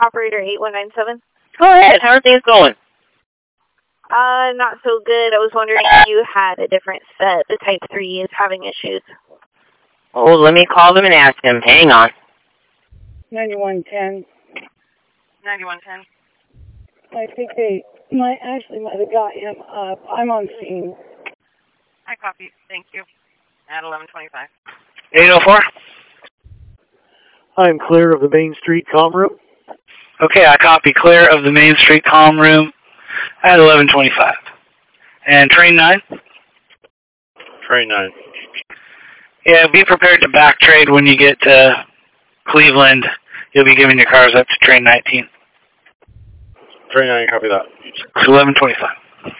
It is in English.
Operator 8197. Go ahead. How are things going? Not so good. I was wondering if you had a different set. The Type 3 is having issues. Oh, let me call them and ask them. Hang on. 9110. 9110. I think they might have got him up. I'm on scene. I copy. Thank you. At 1125. 804. I'm clear of the Main Street comm room. Okay, I copy. Clear of the Main Street comm room at 1125. And train 9? Train 9. Yeah, be prepared to back trade when you get to Cleveland. You'll be giving your cars up to train 19. Train 9, copy that. It's 1125.